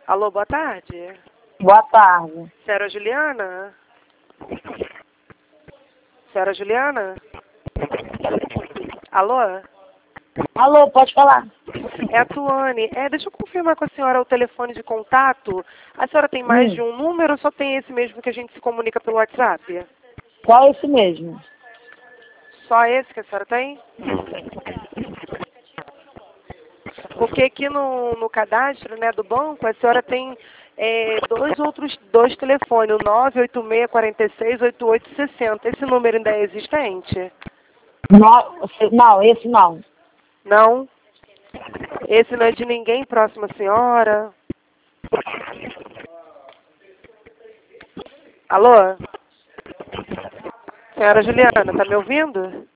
Alô, boa tarde. Boa tarde. Senhora Juliana? Senhora Juliana? Alô? Alô, pode falar. É a Tuane. Deixa eu confirmar com a senhora o telefone de contato. A senhora tem mais de um número ou só tem esse mesmo que a gente se comunica pelo WhatsApp? Qual é esse mesmo? Só esse que a senhora tem? Porque aqui no cadastro, né, do banco, a senhora tem dois telefones, o 986468860. Esse número ainda é existente? Não, esse não. Não? Esse não é de ninguém próximo à senhora? Alô? Senhora Juliana, tá me ouvindo?